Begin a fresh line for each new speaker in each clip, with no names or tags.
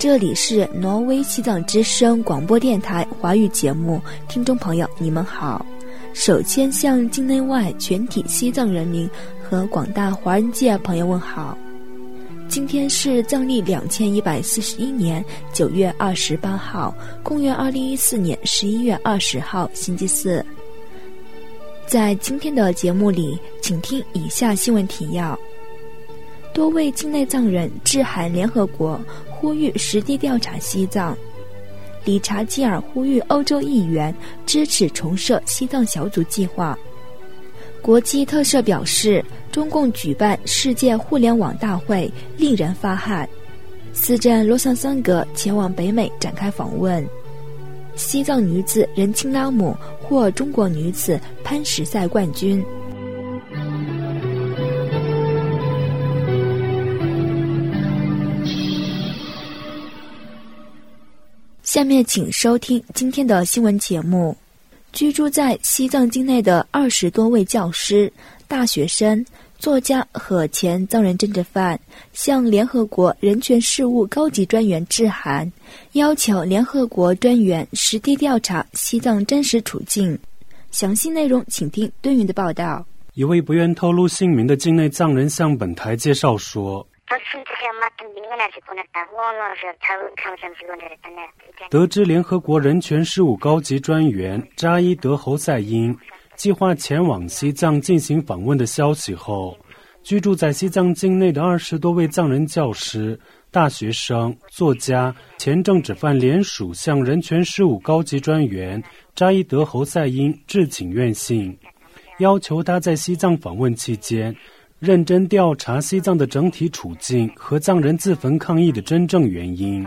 这里是挪威西藏之声广播电台华语节目，听众朋友你们好。首先向境内外全体西藏人民和广大华人界朋友问好。今天是藏历2141年9月28号，公元2014年11月20号，星期四。在今天的节目里，请听以下新闻提要。多位境内藏人致函联合国，呼吁实地调查西藏。理查基尔呼吁欧洲议员支持重设西藏小组计划。国际特赦表示，中共举办世界互联网大会令人发汗。斯战罗桑桑格前往北美展开访问。西藏女子仁钦拉姆获中国女子攀石赛冠军。下面请收听今天的新闻节目。居住在西藏境内的20多位教师、大学生、作家和前藏人政治犯向联合国人权事务高级专员致函，要求联合国专员实地调查西藏真实处境。详细内容请听敦云的报道。
一位不愿透露姓名的境内藏人向本台介绍说，得知联合国人权事务高级专员扎伊德侯赛因计划前往西藏进行访问的消息后，居住在西藏境内的20多位藏人教师、大学生、作家、前政治犯联署向人权事务高级专员扎伊德侯赛因致请愿信，要求他在西藏访问期间认真调查西藏的整体处境和藏人自焚抗议的真正原因。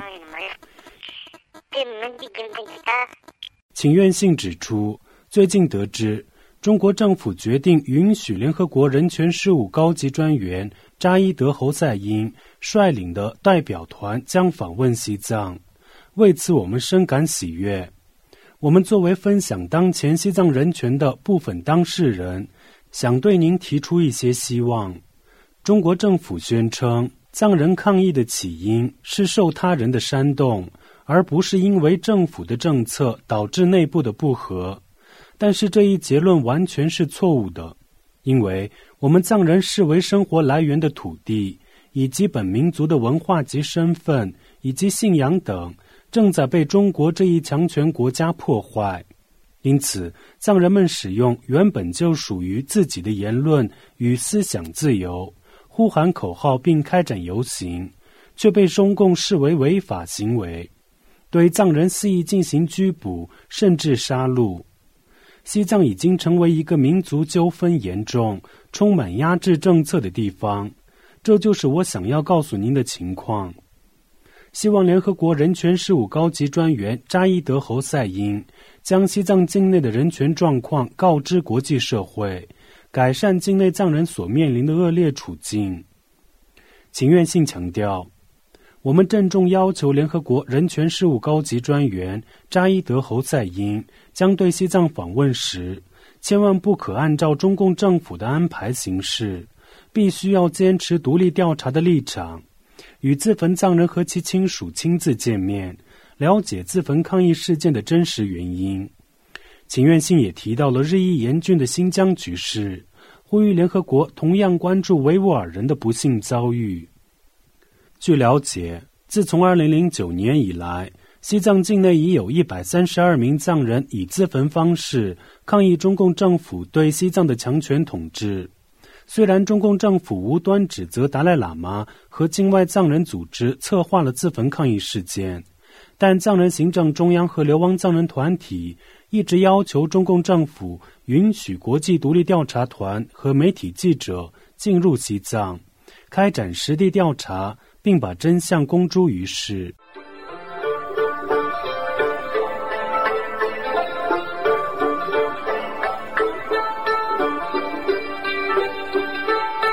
请愿信指出，最近得知中国政府决定允许联合国人权事务高级专员扎伊德侯赛因率领的代表团将访问西藏，为此我们深感喜悦。我们作为分享当前西藏人权的部分当事人，想对您提出一些希望。中国政府宣称，藏人抗议的起因是受他人的煽动，而不是因为政府的政策导致内部的不和。但是这一结论完全是错误的，因为我们藏人视为生活来源的土地，以及本民族的文化及身份，以及信仰等，正在被中国这一强权国家破坏。因此，藏人们使用原本就属于自己的言论与思想自由，呼喊口号并开展游行，却被中共视为违法行为，对藏人肆意进行拘捕，甚至杀戮。西藏已经成为一个民族纠纷严重、充满压制政策的地方，这就是我想要告诉您的情况。希望联合国人权事务高级专员扎伊德侯赛因将西藏境内的人权状况告知国际社会，改善境内藏人所面临的恶劣处境。请愿信强调，我们郑重要求联合国人权事务高级专员扎伊德侯赛因将对西藏访问时，千万不可按照中共政府的安排行事，必须要坚持独立调查的立场，与自焚藏人和其亲属亲自见面，了解自焚抗议事件的真实原因。请愿信也提到了日益严峻的新疆局势，呼吁联合国同样关注维吾尔人的不幸遭遇。据了解，自从2009年以来，西藏境内已有132名藏人以自焚方式抗议中共政府对西藏的强权统治。虽然中共政府无端指责达赖喇嘛和境外藏人组织策划了自焚抗议事件，但藏人行政中央和流亡藏人团体一直要求中共政府允许国际独立调查团和媒体记者进入西藏，开展实地调查，并把真相公诸于世。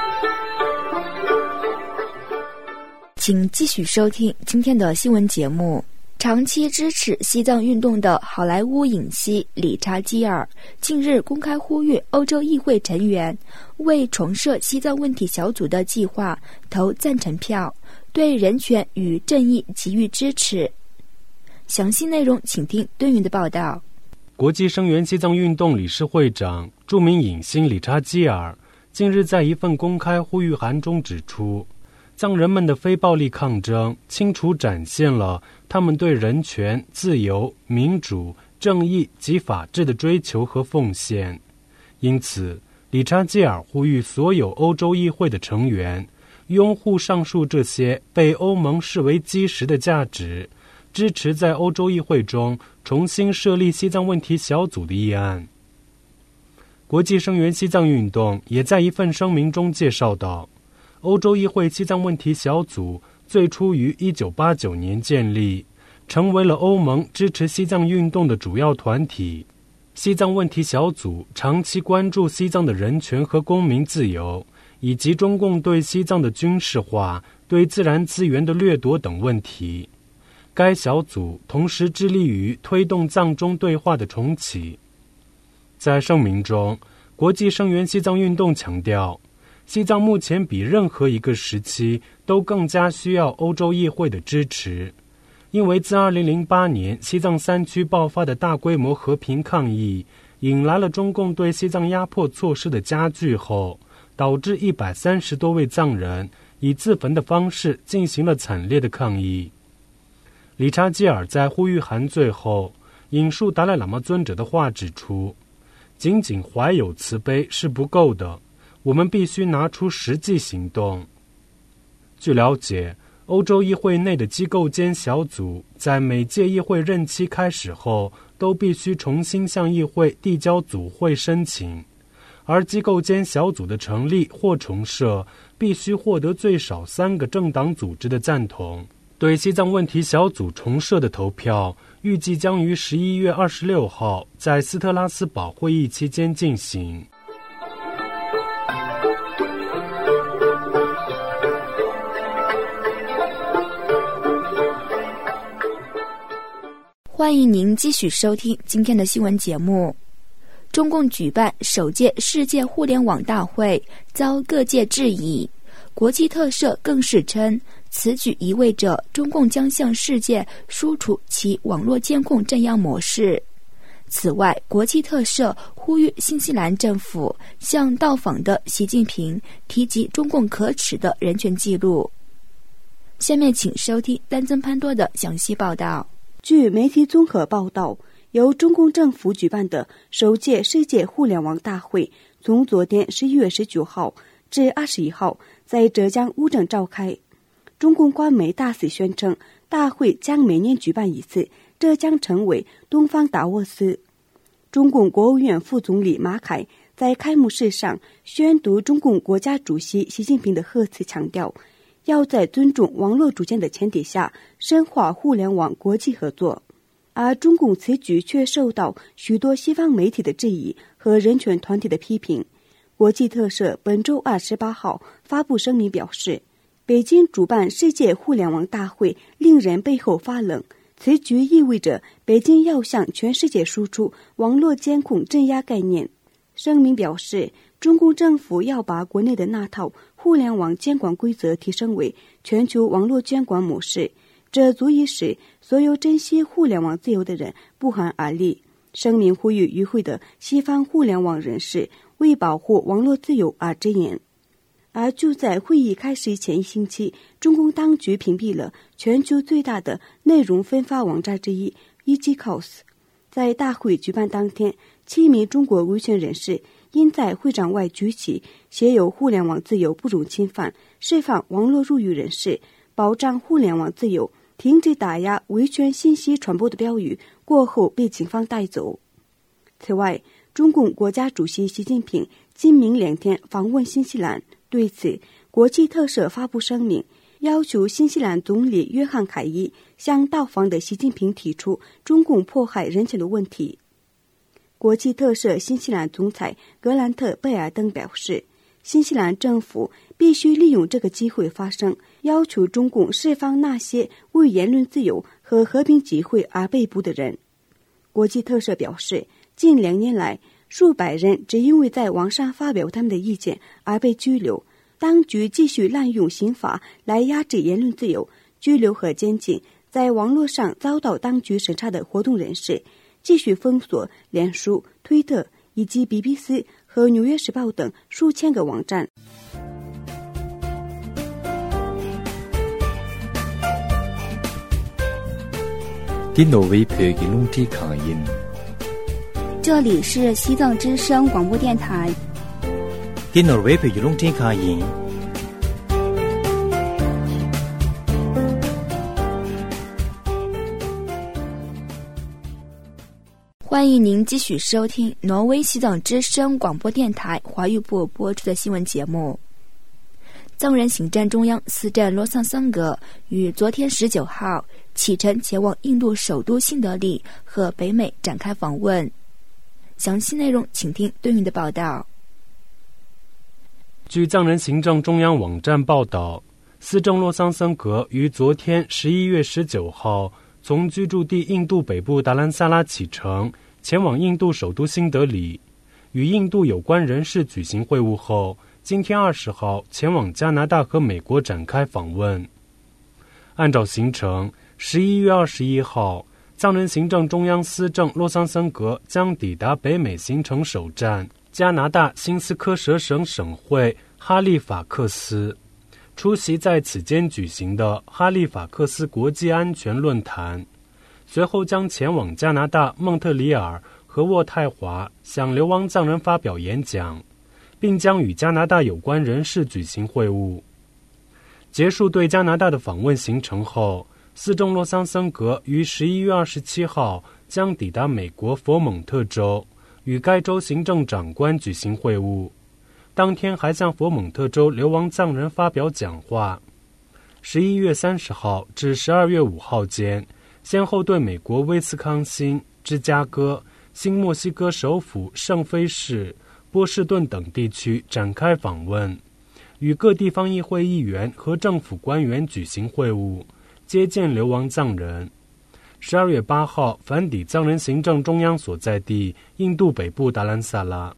请继续收听今天的新闻节目。 长期支持西藏运动的好莱坞影星理查基尔近日公开呼吁欧洲议会成员为重设西藏问题小组的计划投赞成票，对人权与正义给予支持。详细内容请听敦云的报道。
国际声援西藏运动理事会长、著名影星理查基尔近日在一份公开呼吁函中指出，藏人们的非暴力抗争清楚展现了他们对人权、自由、民主、正义及法治的追求和奉献。因此，理查基尔呼吁所有欧洲议会的成员拥护上述这些被欧盟视为基石的价值，支持在欧洲议会中重新设立西藏问题小组的议案。国际声援西藏运动也在一份声明中介绍到，欧洲议会西藏问题小组最初于1989年建立，成为了欧盟支持西藏运动的主要团体。西藏问题小组长期关注西藏的人权和公民自由，以及中共对西藏的军事化、对自然资源的掠夺等问题。该小组同时致力于推动藏中对话的重启。在声明中，国际声援西藏运动强调，西藏目前比任何一个时期都更加需要欧洲议会的支持，因为自2008年西藏3区爆发的大规模和平抗议，引来了中共对西藏压迫措施的加剧后，导致130多位藏人以自焚的方式进行了惨烈的抗议。理查基尔在呼吁函最后引述达赖喇嘛尊者的话指出，仅仅怀有慈悲是不够的，我们必须拿出实际行动。据了解，欧洲议会内的机构间小组在每届议会任期开始后都必须重新向议会递交组会申请，而机构间小组的成立或重设必须获得最少3个政党组织的赞同。对西藏问题小组重设的投票预计将于11月26号在斯特拉斯堡会议期间进行。
欢迎您继续收听今天的新闻节目。中共举办首届世界互联网大会遭各界质疑，国际特赦更是称此举意味着中共将向世界输出其网络监控镇压模式。此外，国际特赦呼吁新西兰政府向到访的习近平提及中共可耻的人权记录。下面请收听丹增潘多的详细报道。
据媒体综合报道，由中共政府举办的首届世界互联网大会从昨天11月19号至21号在浙江乌镇召开。中共官媒大肆宣称，大会将每年举办一次，这将成为东方达沃斯。中共国务院副总理马凯在开幕式上宣读中共国家主席习近平的贺词，强调要在尊重网络主权的前提下深化互联网国际合作。而中共此举却受到许多西方媒体的质疑和人权团体的批评。国际特赦本周28号发布声明表示，北京主办世界互联网大会令人背后发冷，此举意味着北京要向全世界输出网络监控镇压概念。声明表示，中共政府要把国内的那套互联网监管规则提升为全球网络监管模式，这足以使所有珍惜互联网自由的人不寒而栗。声明呼吁与会的西方互联网人士为保护网络自由而直言。而就在会议开始前一星期，中共当局屏蔽了全球最大的内容分发网站之一 EGCOS。 在大会举办当天，7名中国维权人士因在会场外举起写有互联网自由不容侵犯、释放网络入狱人士、保障互联网自由、停止打压维权信息传播的标语过后被警方带走。此外，中共国家主席习近平今明2天访问新西兰，对此，国际特赦发布声明，要求新西兰总理约翰凯伊向到访的习近平提出中共迫害人权的问题。国际特赦新西兰总裁格兰特·贝尔登表示， 新西兰政府必须利用这个机会发声，要求中共释放那些为言论自由和和平集会而被捕的人。国际特赦表示，近2年来，数百人只因为在网上发表他们的意见而被拘留。当局继续滥用刑法来压制言论自由，拘留和监禁在网络上遭到当局审查的活动人士，继续封锁脸书、推特以及 BBC 和纽约时报等数千个网站。
这里是西藏之声广播电台。欢迎您继续收听挪威西藏之声广播电台华语部播出的新闻节目。藏人行政中央司政洛桑桑格于昨天19号启程前往印度首都新德里和北美展开访问。详细内容请听对应的报道。
据藏人行政中央网站报道，司政洛桑桑格于昨天11月19号从居住地印度北部达兰萨拉启程，前往印度首都新德里，与印度有关人士举行会晤后，今天20号前往加拿大和美国展开访问。按照行程，11月21号，藏人行政中央司政洛桑桑格将抵达北美行程首站加拿大新斯科舍省省会哈利法克斯，出席在此间举行的哈利法克斯国际安全论坛，随后将前往加拿大蒙特里尔和渥太华向流亡藏人发表演讲，并将与加拿大有关人士举行会晤。结束对加拿大的访问行程后，司政洛桑桑格于11月27号将抵达美国佛蒙特州，与该州行政长官举行会晤。当天还向佛蒙特州流亡藏人发表讲话。11月30号至12月5号间，先后对美国威斯康辛、芝加哥、新墨西哥首府圣菲市、波士顿等地区展开访问，与各地方议会议员和政府官员举行会晤，接见流亡藏人。12月8号返抵藏人行政中央所在地印度北部达兰萨拉。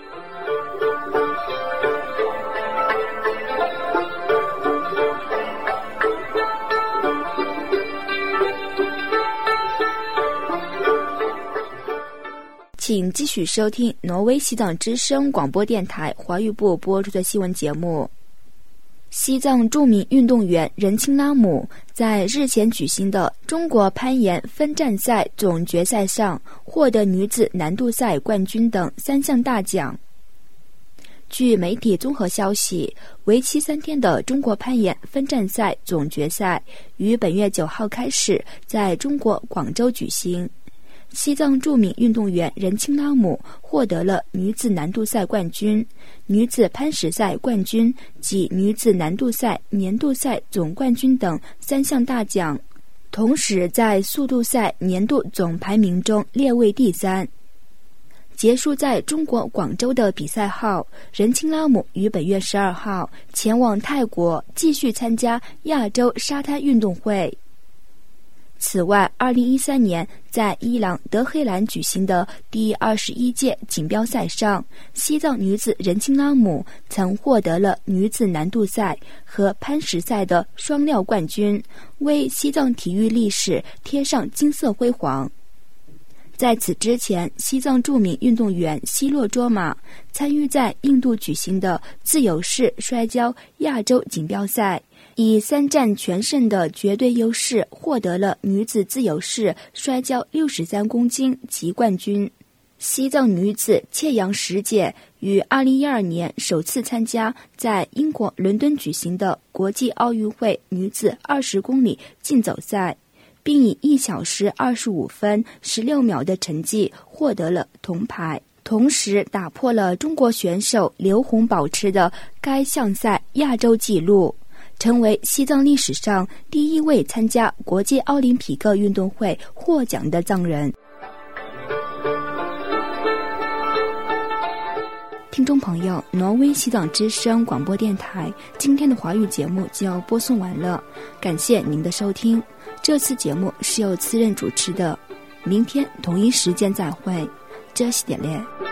请继续收听挪威西藏之声广播电台华语部播出的新闻节目。西藏著名运动员仁钦拉姆在日前举行的中国攀岩分站赛总决赛上获得女子难度赛冠军等3项大奖。据媒体综合消息，为期3天的中国攀岩分站赛总决赛于本月9号开始在中国广州举行。西藏著名运动员仁钦拉姆获得了女子难度赛冠军、女子攀石赛冠军及女子难度赛年度赛总冠军等3项大奖，同时在速度赛年度总排名中列位第3。结束在中国广州的比赛后，仁钦拉姆于本月12号前往泰国继续参加亚洲沙滩运动会。此外，2013年在伊朗德黑兰举行的第21届锦标赛上，西藏女子仁钦拉姆曾获得了女子难度赛和攀石赛的双料冠军，为西藏体育历史贴上金色辉煌。在此之前，西藏著名运动员希洛卓玛参与在印度举行的自由式摔跤亚洲锦标赛，以3战全胜的绝对优势获得了女子自由式摔跤63公斤级冠军。西藏女子切阳石姐于2012年首次参加在英国伦敦举行的国际奥运会女子20公里竞走赛，并以1小时25分16秒的成绩获得了铜牌，同时打破了中国选手刘虹保持的该项赛亚洲纪录，成为西藏历史上第一位参加国际奥林匹克运动会获奖的藏人。 听众朋友，挪威西藏之声广播电台今天的华语节目就要播送完了，感谢您的收听。这次节目是由次任主持的，明天同一时间再会，这是点嘞。